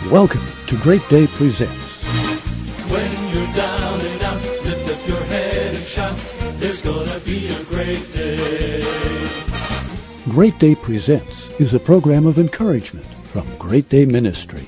Welcome to Great Day Presents. When you're down and out, lift up your head and shout, there's gonna be a great day. Great Day Presents is a program of encouragement from Great Day Ministry.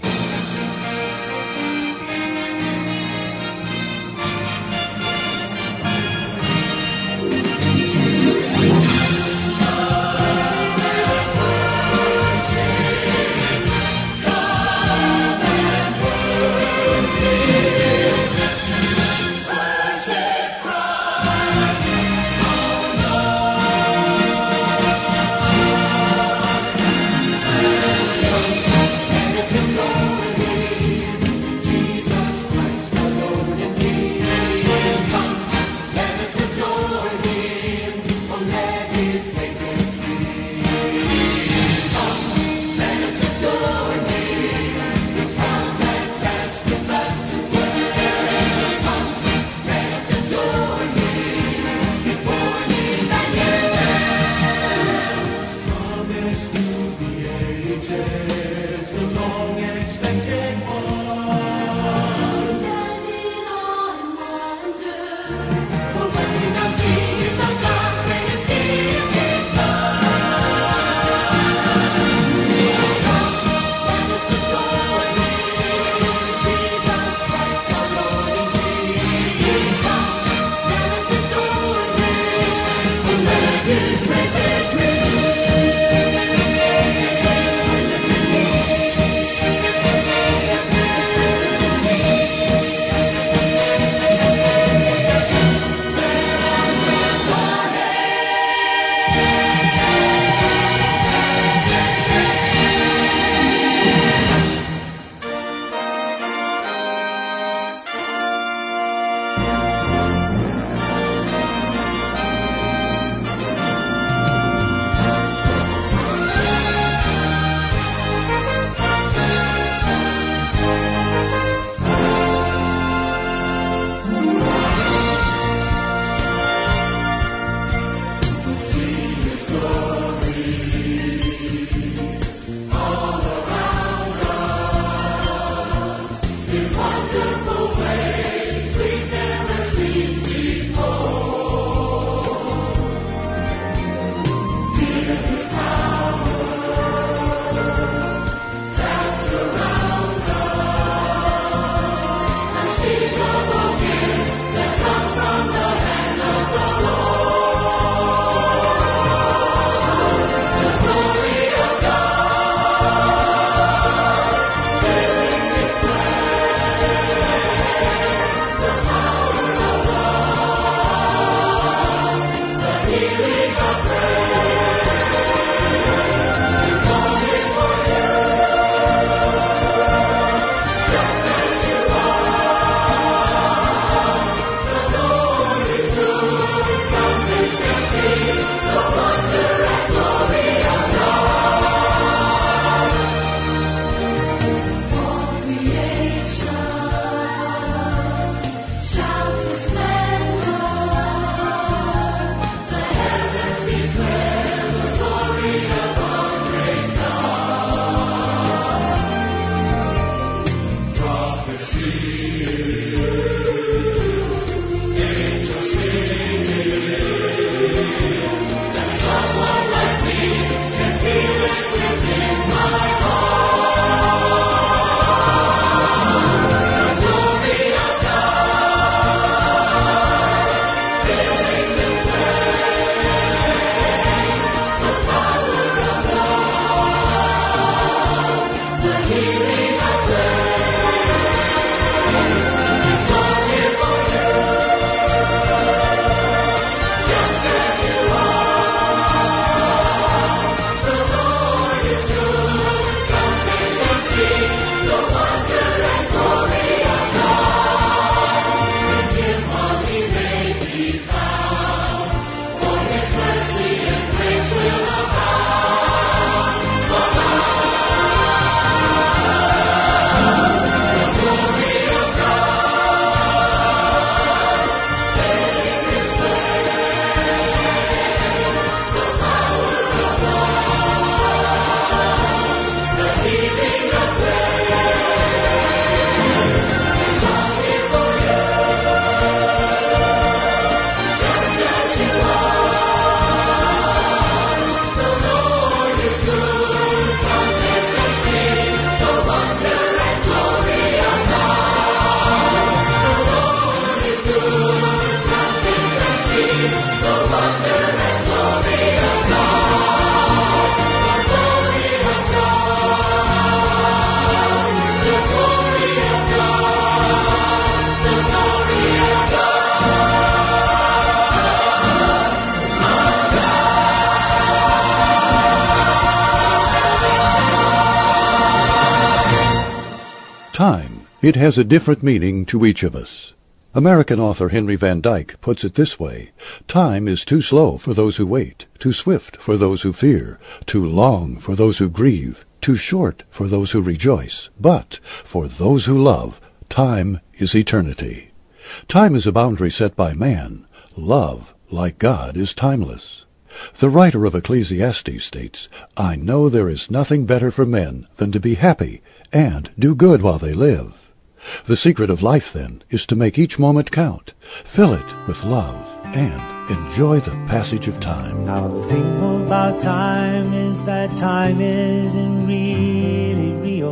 It has a different meaning to each of us. American author Henry Van Dyke puts it this way: time is too slow for those who wait, too swift for those who fear, too long for those who grieve, too short for those who rejoice. But for those who love, time is eternity. Time is a boundary set by man. Love, like God, is timeless. The writer of Ecclesiastes states, "I know there is nothing better for men than to be happy and do good while they live." The secret of life, then, is to make each moment count, fill it with love, and enjoy the passage of time. Now the thing about time is that time isn't really real.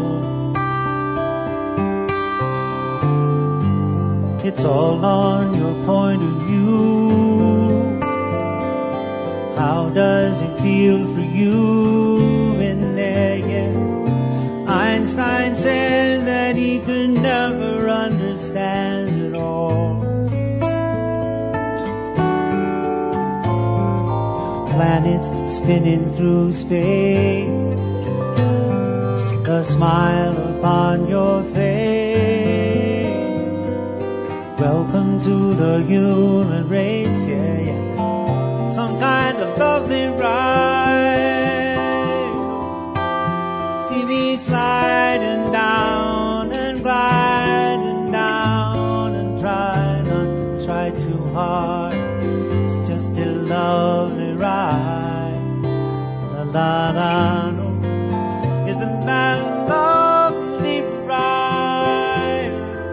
It's all on your point of view. How does it feel for you in there? Yeah. Einstein said that he could never understand it all. Planets spinning through space, a smile upon your face. Welcome to the human race, yeah, yeah. Some kind of lovely ride. See me sliding down and gliding down, and try not to try too hard. It's just a lovely ride. La la la, no. Isn't that a lovely ride?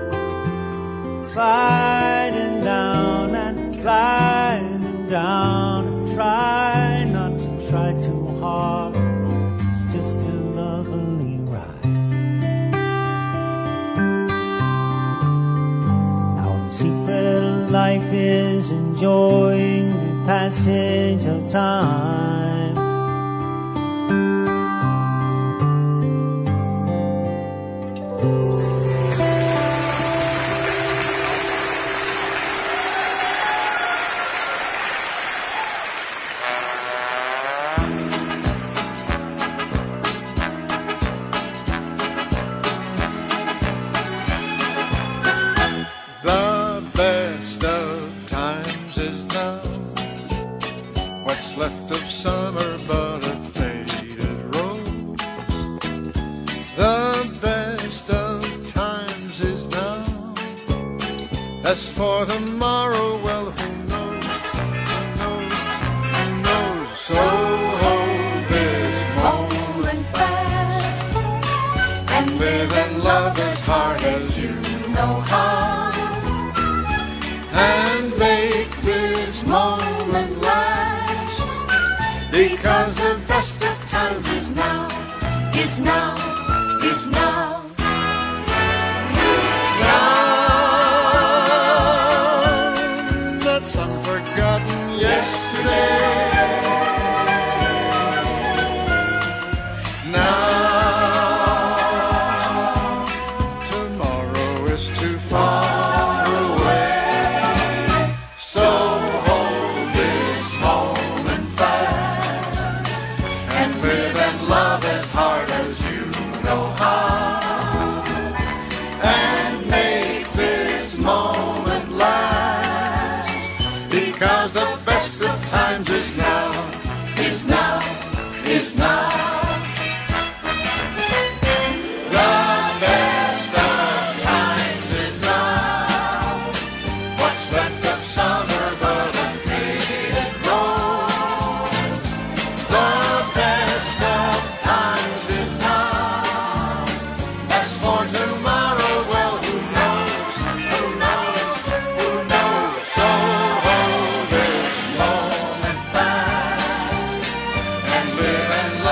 Sliding down and gliding down, and try not to try too hard. It's just a lovely ride. Now the secret of life is enjoying the passage of time. As for tomorrow, well, who knows, who knows, who knows? So hold this moment fast and live and love as hard as you know how, and make this moment last, because the best of times is now, is now, is now. Because the best of times is now, is now, is now. The best of times is now. What's left of summer but a faded rose? The best of times is now. As for tomorrow, well, who knows, who knows, who knows? So moment fast and live and love.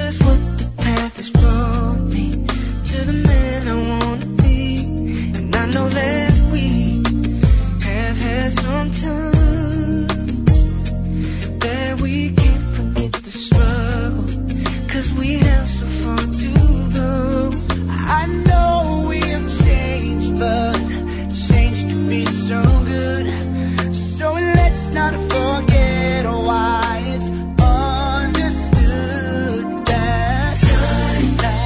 'Cause what the path has brought me to the man I wanna be. And I know that we have had some times that we can't forget the struggle, 'cause we have so far to go. I know we have changed, but change can be so good. So let's not forget why it's understood that times like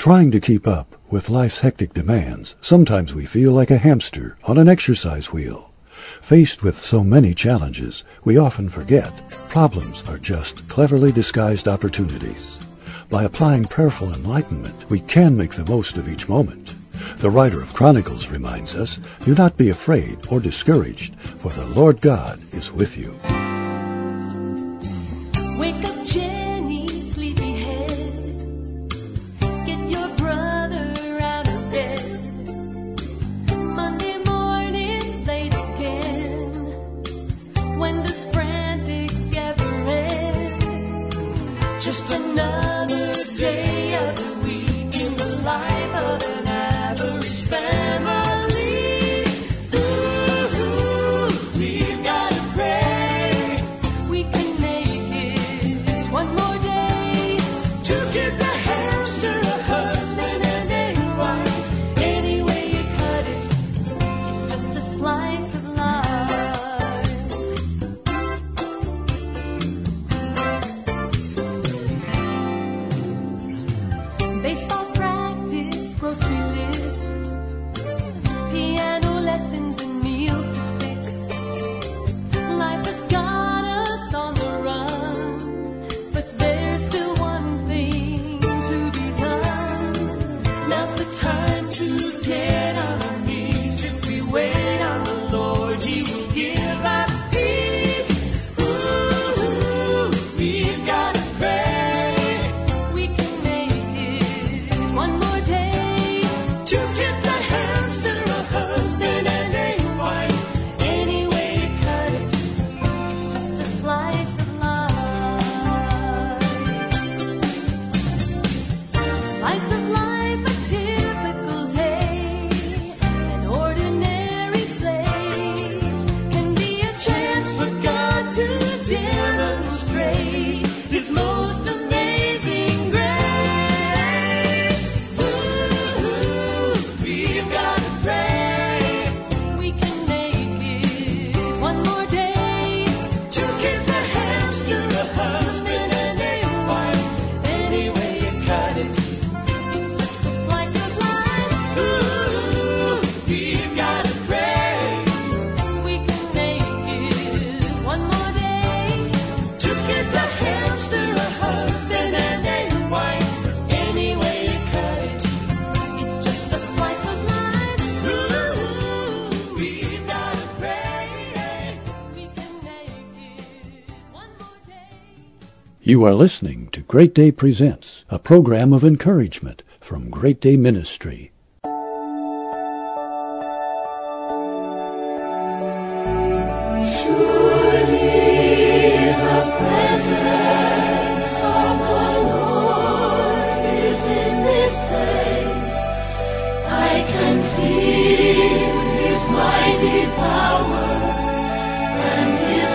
Trying to keep up with life's hectic demands, sometimes we feel like a hamster on an exercise wheel. Faced with so many challenges, we often forget problems are just cleverly disguised opportunities. By applying prayerful enlightenment, we can make the most of each moment. The writer of Chronicles reminds us, do not be afraid or discouraged, for the Lord God is with you. Wake up, Jenny, sleepyhead. Get your brother out of bed. Monday morning, late again. When does frantic ever end? Just another day of the week in the life of an average family. Ooh, we've got to pray. We can make it one more day. 2 kids, a hamster, a husband, and a wife. Any way you cut it, it's just a slice of life. Baseball practice, grocery list, piano lessons and meals to fix. Life has got us on the run, but there's still one thing to be done. Now's the time to get on our knees. If we wait on the Lord, He will give us peace. Ooh, we've got to pray. We can make it one more day. 2 kids, a hamster, a husband, and a wife. Any way you cut it, it's just a slice of life. Slice of life, a typical day, an ordinary place can be a chance for God to demonstrate His most amazing grace. Ooh, we've got to pray. We can make it one more day. 2 kids, a hamster, a husband, and a wife. Any way you cut it, it's just a slice of life. Ooh, we've got to pray. We can make it one more day. 2 kids, a hamster, a husband, and a wife. Any way you cut it, it's just a slice of life. Ooh, we've got to pray. We can make it one more day. You are listening to Great Day Presents, a program of encouragement from Great Day Ministry. Presence of the Lord is in this place. I can feel His mighty power and His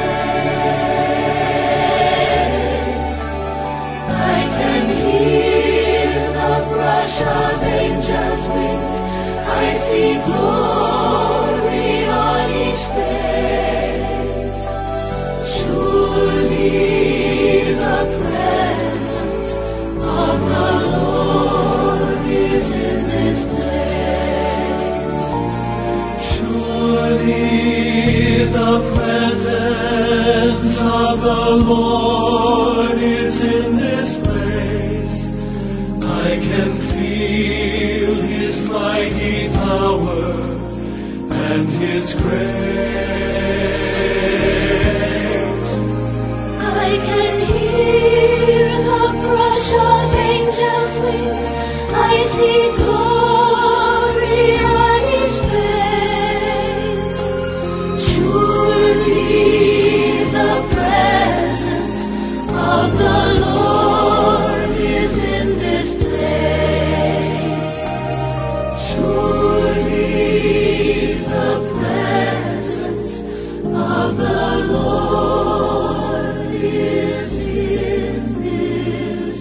grace. I can hear the brush of angels' wings. I see glory on each face. Surely the presence of the Lord is in this place. Surely the presence of the Lord is in this place. I can feel His mighty power and His grace. I can hear the brush of angels' wings. I see glory on each face. Surely the presence of the Lord is in this place. Surely the presence of the Lord is in this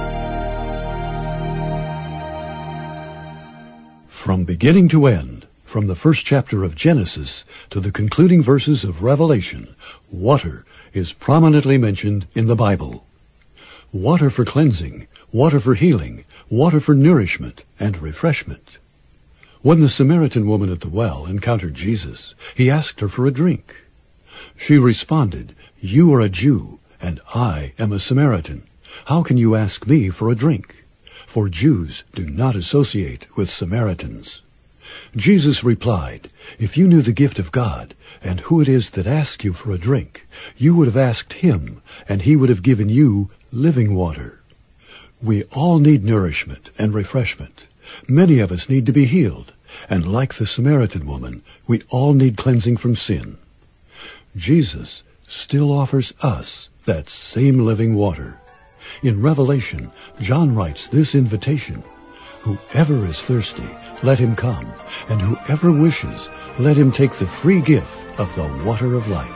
place. From beginning to end, From the first chapter of Genesis to the concluding verses of Revelation, water is prominently mentioned in the Bible. Water for cleansing, water for healing, water for nourishment and refreshment. When the Samaritan woman at the well encountered Jesus, he asked her for a drink. She responded, "You are a Jew, and I am a Samaritan. How can you ask me for a drink?" For Jews do not associate with Samaritans. Jesus replied, "If you knew the gift of God and who it is that asks you for a drink, you would have asked him, and he would have given you living water." We all need nourishment and refreshment. Many of us need to be healed, and like the Samaritan woman, we all need cleansing from sin. Jesus still offers us that same living water. In Revelation, John writes this invitation, "Whoever is thirsty, let him come, and whoever wishes, let him take the free gift of the water of life."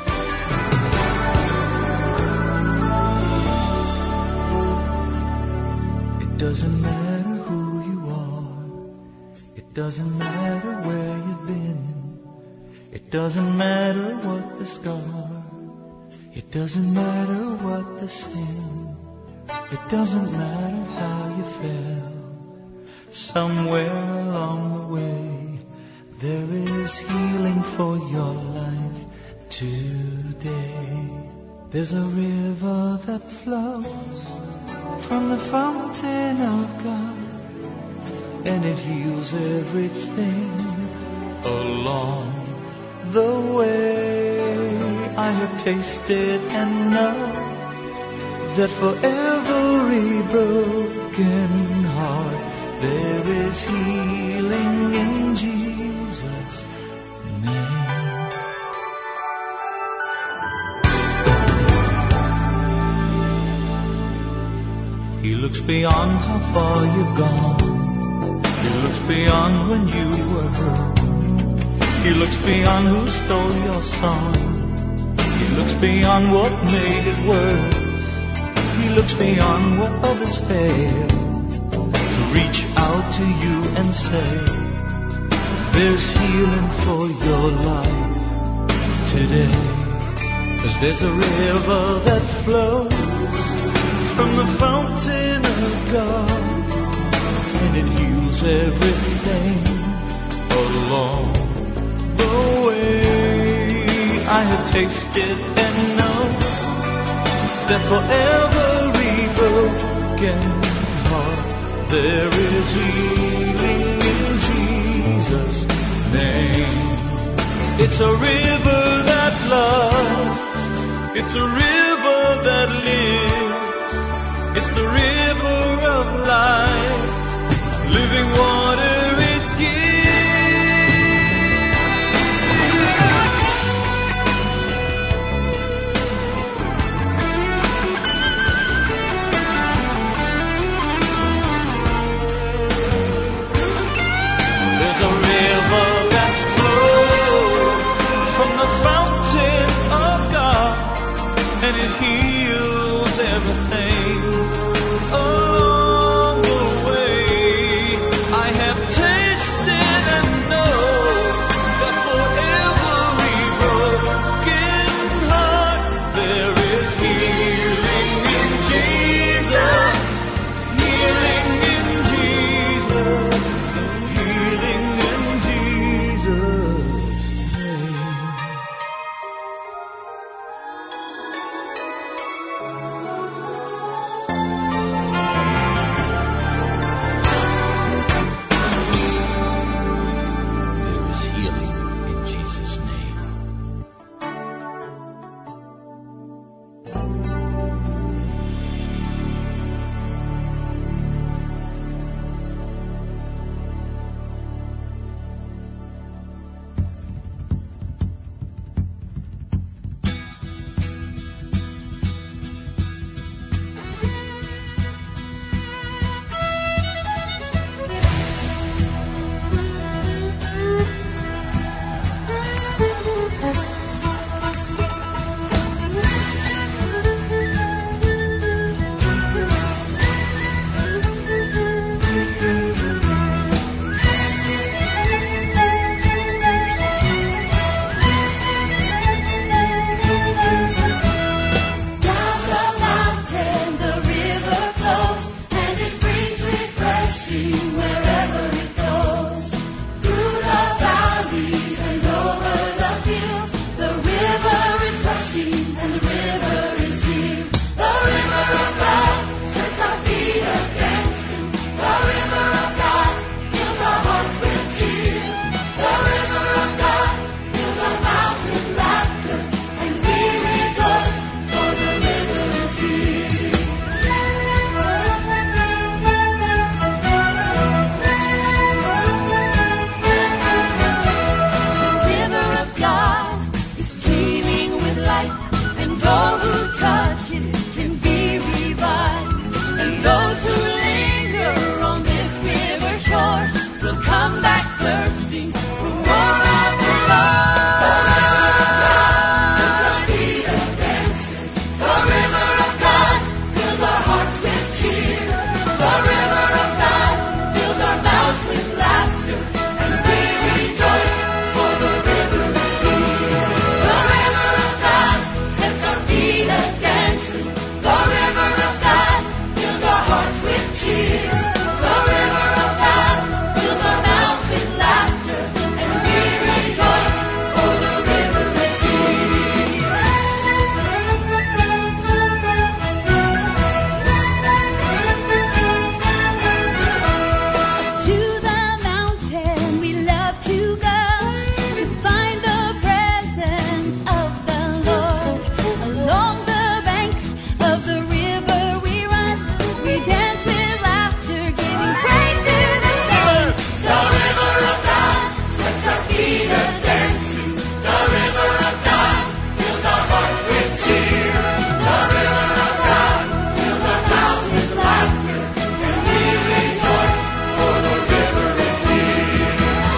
It doesn't matter who you are. It doesn't matter where you've been. It doesn't matter what the scar. It doesn't matter what the sin. It doesn't matter how you fell. Somewhere along the way, there is healing for your life today. There's a river that flows from the fountain of God, and it heals everything along the way. I have tasted and know that for every broken heart there is healing in Jesus' name. He looks beyond how far you've gone. He looks beyond when you were hurt. He looks beyond who stole your song. He looks beyond what made it worse. He looks beyond what others fail to reach out to you and say, there's healing for your life today. 'Cause there's a river that flows from the fountain of God, and it heals everything along the way. I have tasted and know that for every broken heart there is healing in Jesus' name. It's a river that loves. It's a river that lives. It's the river of life. Living water it gives. And it heals everything along the way. I have thirsting for more of the Lord. The river of God fills our feet dancing. The river of God fills our hearts with cheer. The river of God fills our mouths with laughter, and we rejoice for the river is here. The river of God sets our feet a dancing. The river of God fills our hearts with cheer. The river of God fills our mouths with laughter, and we rejoice for the river is here. To the mountain we love to go to find the presence of the Lord. Along the banks of the river we run, we dance with laughter, giving praise to the saints. The river of God sets our feet a dancing. The river of God fills our hearts with cheer. The river of God fills our mouths with laughter, and we rejoice for the river is here.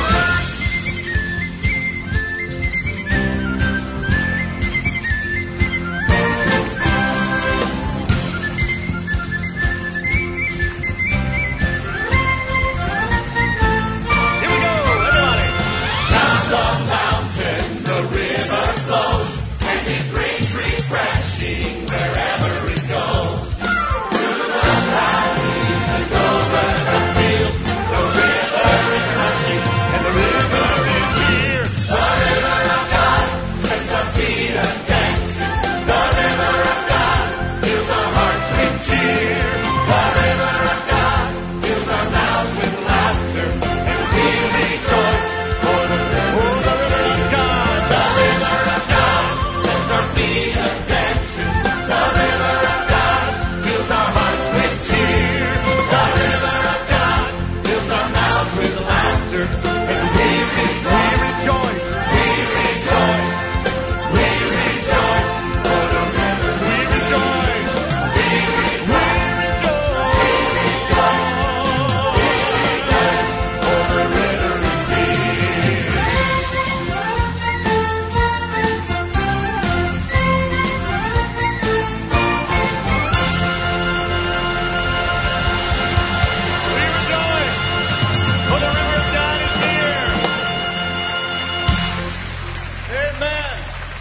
Here we go, everybody. Down the mountain the river flows, and it brings refreshing wherever it goes. Through the valleys and over the fields, the river is rushing, and the river is here. The river of God sets our feet a dancing. The river of God fills our hearts with cheer. The river of God fills our mouths with laughter, and we rejoice for the river of God. The river of God sets our feet a dancing. The river of God fills our hearts with cheer. The river of God fills our mouths with laughter, and we rejoice. We rejoice. We rejoice for the river. We rejoice. We rejoice. We rejoice. We rejoice for the river is here. We rejoice, for the river of God is here. Amen.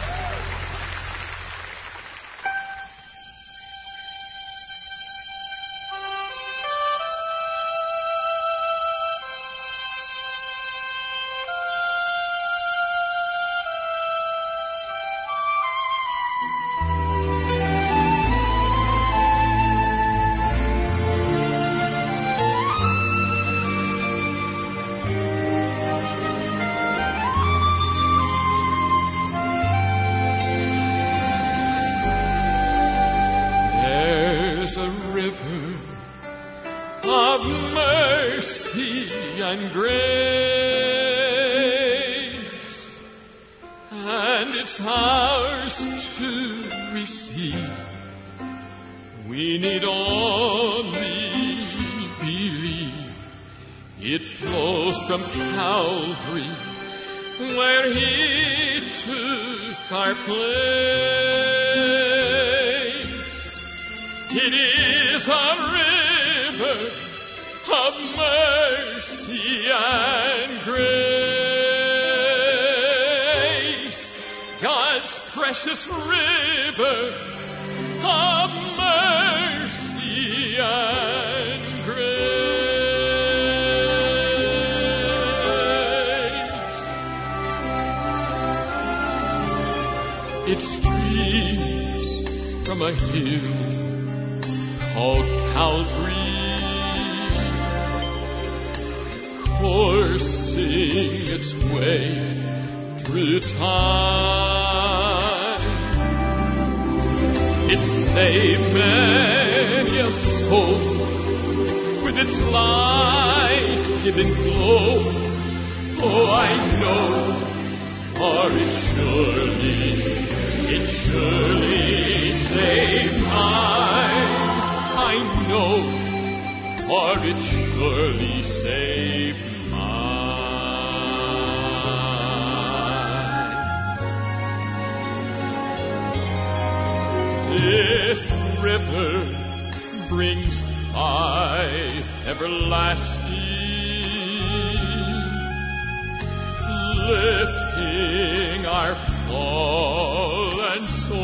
There's a river of mercy and grace, and it's ours to receive. We need only believe. It flows from Calvary, where He took our place. It is a river of mercy and grace, God's precious river of mercy and grace. It streams from a hill called Calvary, coursing its way through time. It saved many a soul with its life-giving glow. Oh, I know, for it surely saved mine. I know, for it surely saved mine. This river brings life everlasting, lifting our fallen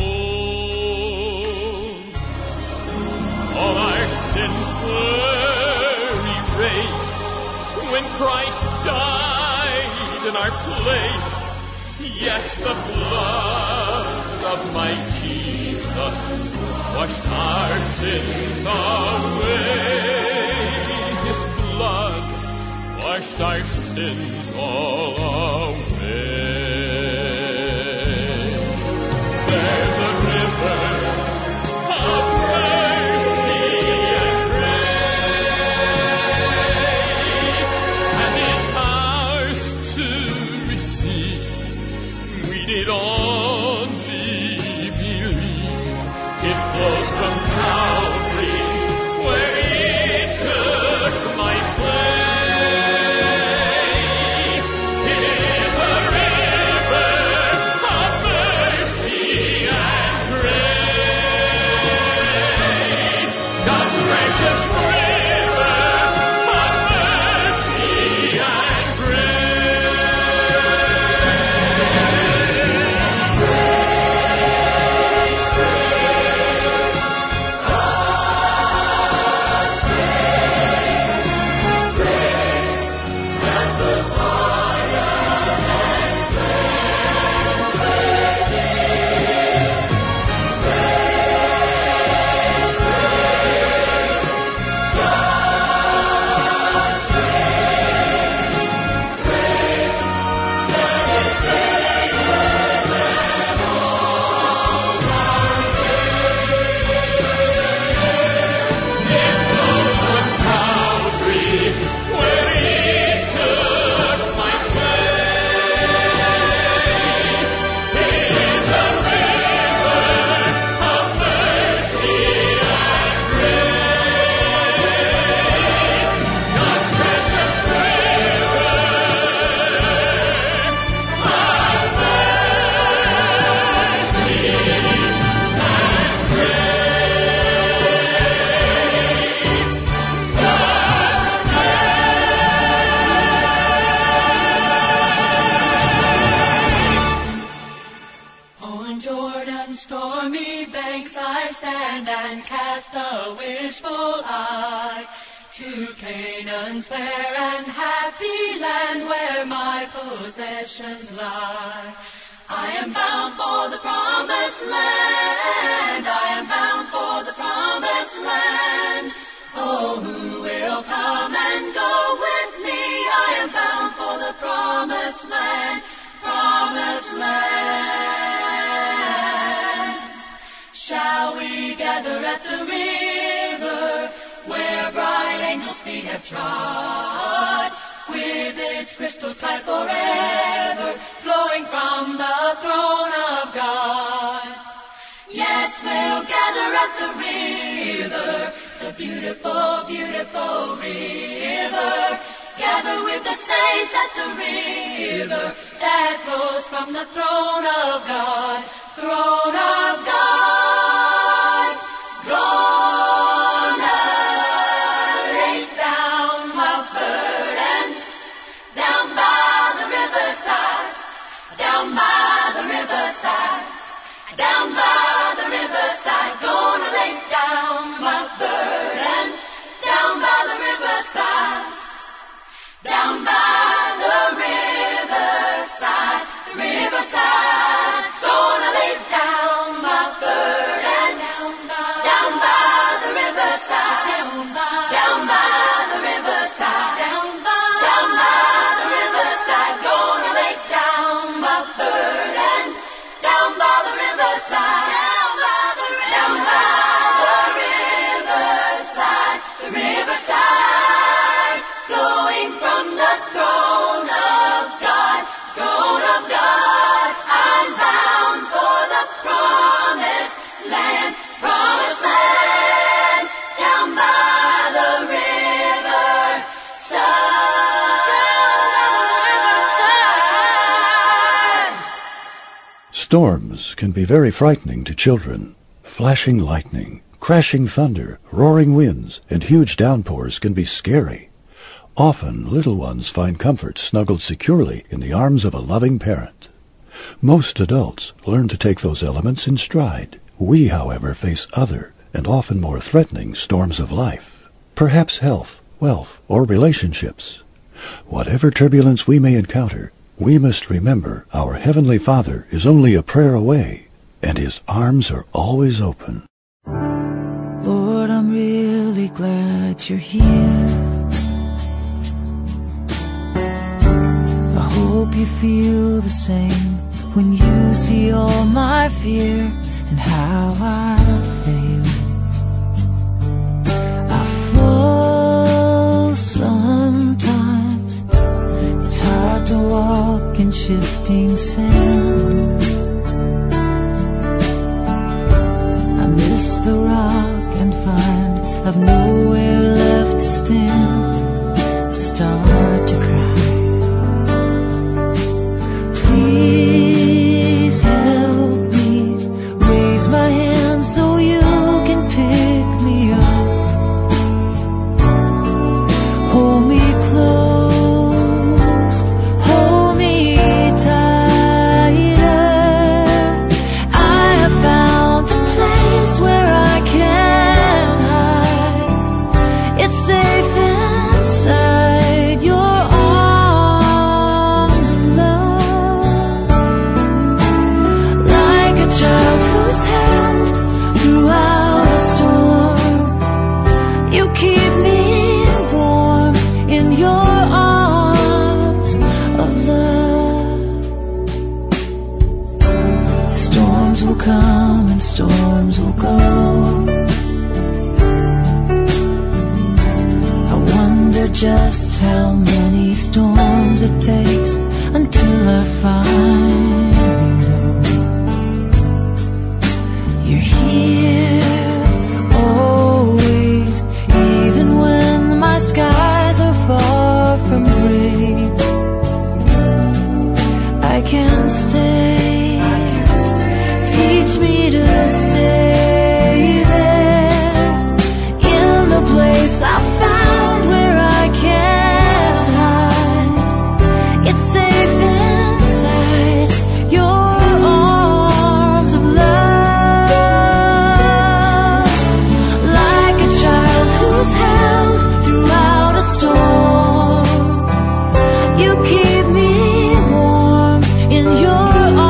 souls. All our sins were erased when Christ died in our place. Yes, the blood of my Jesus washed our sins away. His blood washed our sins all away. There's a river of mercy and grace, and it's ours to receive. We need only believe. It flows from Calvary, where He took my place. It is a river of mercy and grace. God's precious river of mercy and On Jordan's stormy banks I stand and cast a wishful eye to Canaan's fair and happy land where my possessions lie. I am bound for the promised land. I am bound for the promised land. Oh, who will come and go with me? I am bound for the promised land. Promised land. Shall we gather at the river where bright angels' feet have trod, with its crystal tide forever flowing from the throne of God? Yes, we'll gather at the river, the beautiful, beautiful river. Gather with the saints at the river that flows from the throne of God. Throne of God. Gonna lay down my burden down by the riverside, down by the riverside, down by the riverside. Gonna lay down my burden down by the riverside, down by the riverside, the riverside. Gonna lay down my burden down by the riverside, down by the riverside, down by the riverside. Gonna lay down my burden down by the riverside, down by the riverside, flowing from the throne of God, throne of God. I'm bound for the promised land, down by the riverside. Storms can be very frightening to children. Flashing lightning, crashing thunder, roaring winds, and huge downpours can be scary. Often, little ones find comfort snuggled securely in the arms of a loving parent. Most adults learn to take those elements in stride. We, however, face other and often more threatening storms of life. Perhaps health, wealth, or relationships. Whatever turbulence we may encounter, we must remember our Heavenly Father is only a prayer away, and His arms are always open. Lord, I'm really glad you're here. I hope you feel the same when you see all my fear and how I fail. I fall sometimes. It's hard to walk in shifting sand. I miss the rock and find I've nowhere left to stand. I start to cry. Please help me raise my hand so you can pick me up. Hold me close, hold me tighter. I have found a place where I can hide. It's safe inside your arms of love. Like a child whose hand throughout a storm, you keep me warm in your arms of love. Storms will come and storms will go. I wonder just how many storms it takes until I finally know you're here always, even when my skies are far from gray. I can stay. Teach me to stay there in the place I found where I can hide. It's safe inside your arms of love. Like a child who's held throughout a storm, you keep me warm in your arms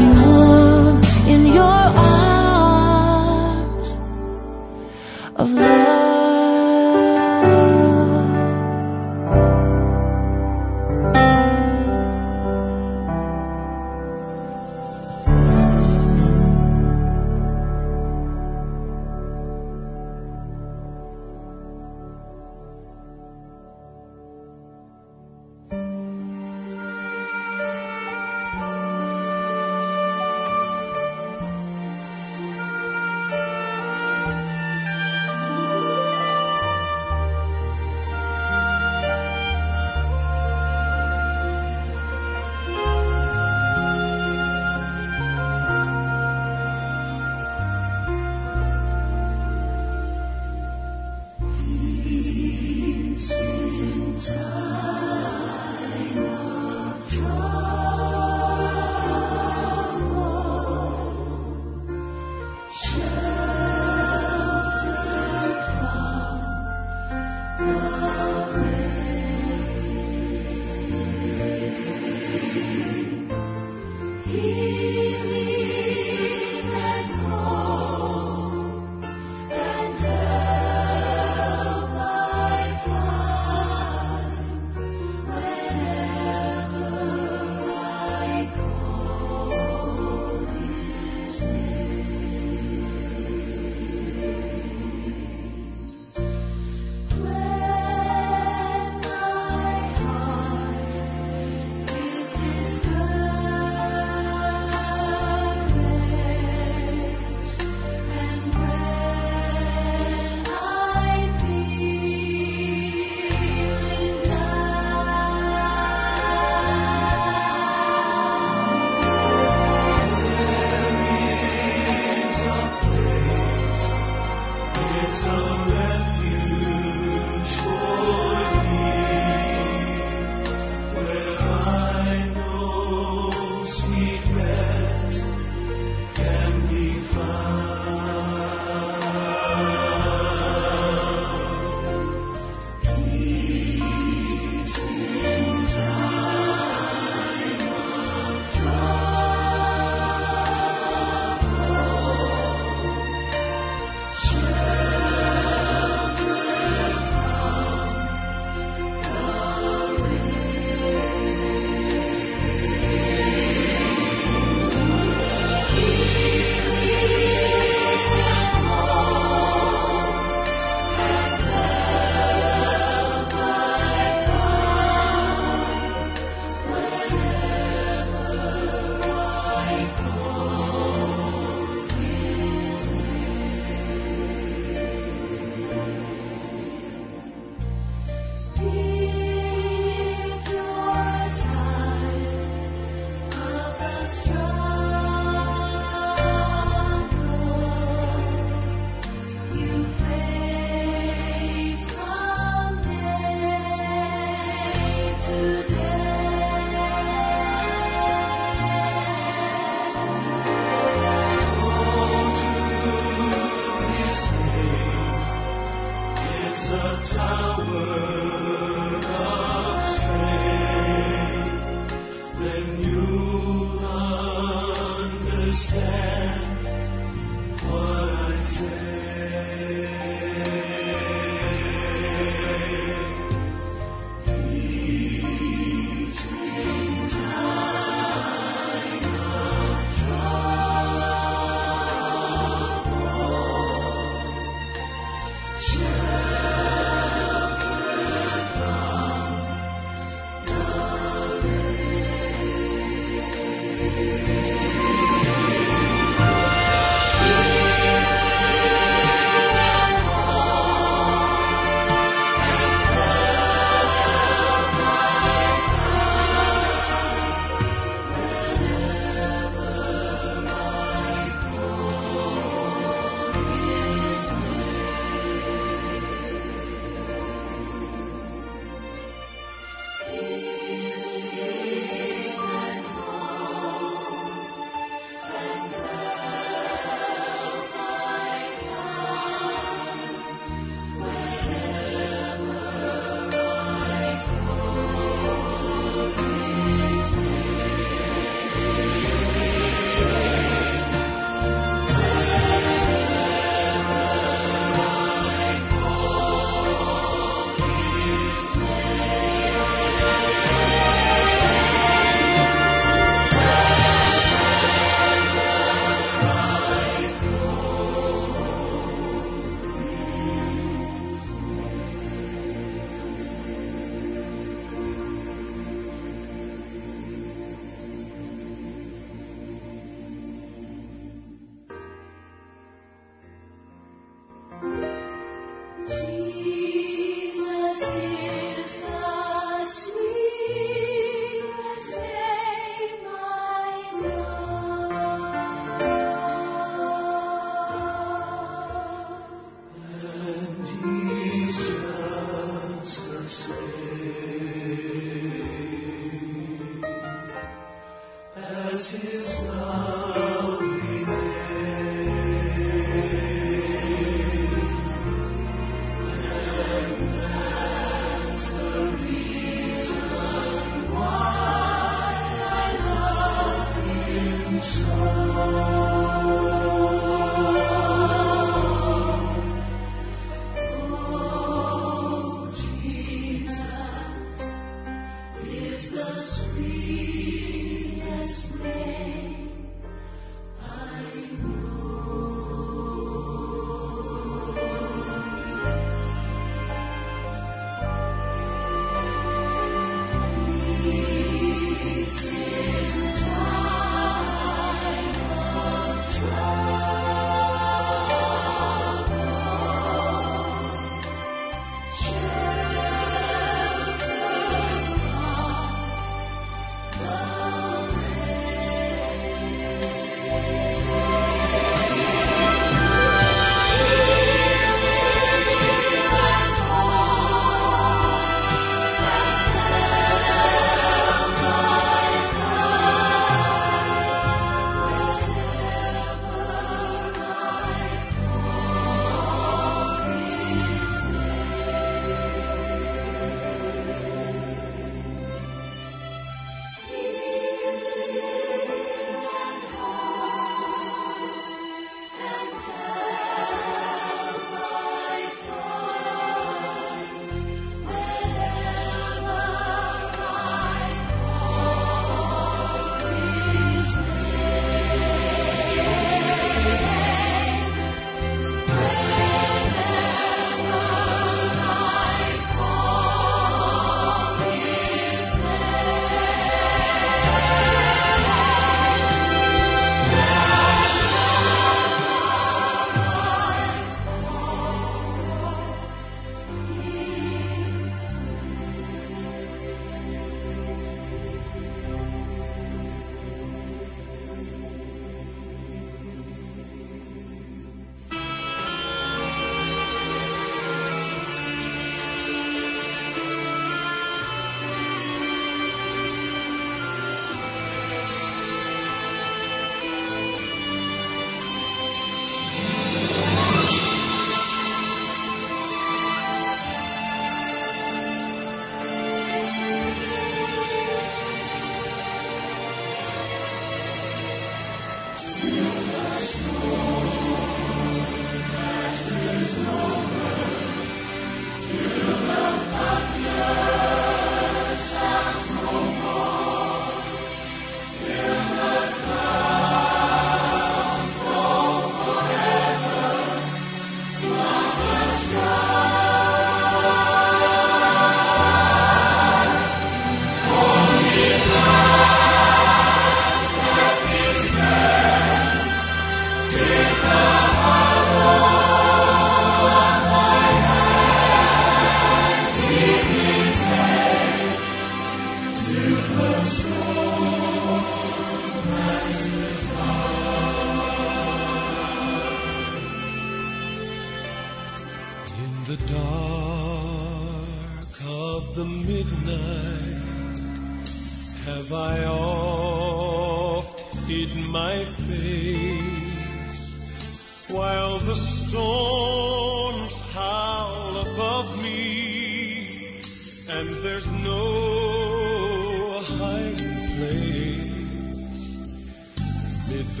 the midnight have I oft hid my face, while the storms howl above me, and there's no hiding place. Mid the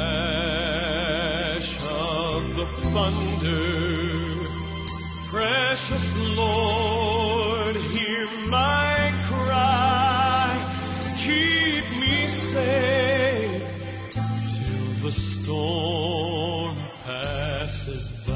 crash of the thunder, precious Lord, hear my cry. Keep me safe till the storm passes by.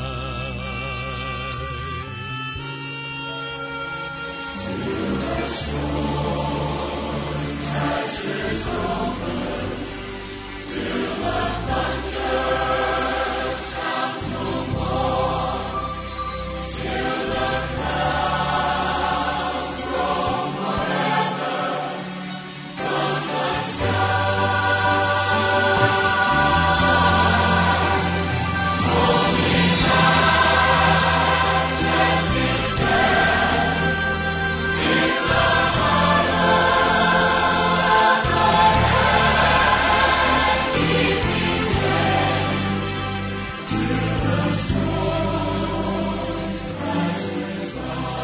Till the storm passes over, till the thunder sounds no more, till the clouds roll forever from the sky. Holy Christ, let me stand in the heart of the hand. Keep me safe till the storm passes by.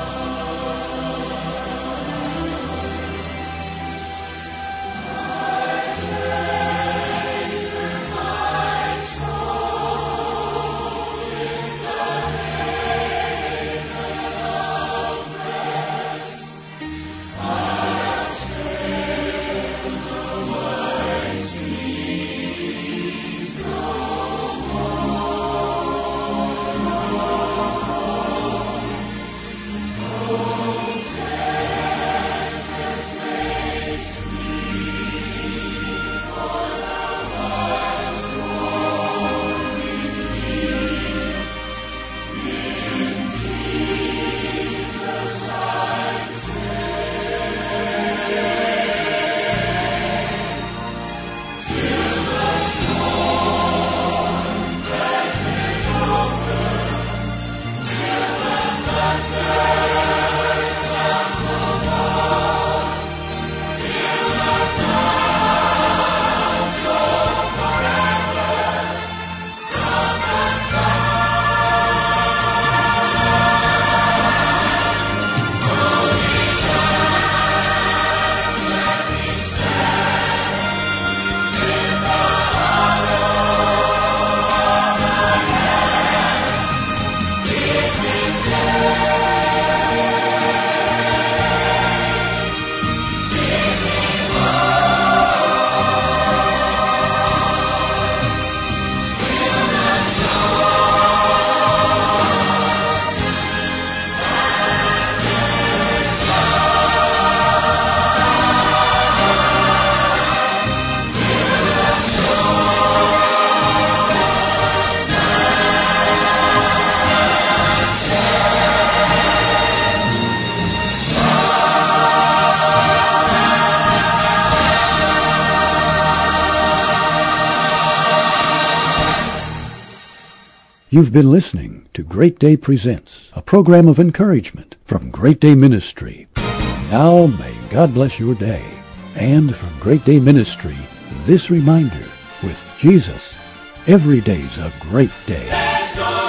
You've been listening to Great Day Presents, a program of encouragement from Great Day Ministry. Now may God bless your day. And from Great Day Ministry, this reminder: with Jesus, every day's a great day. Let's go!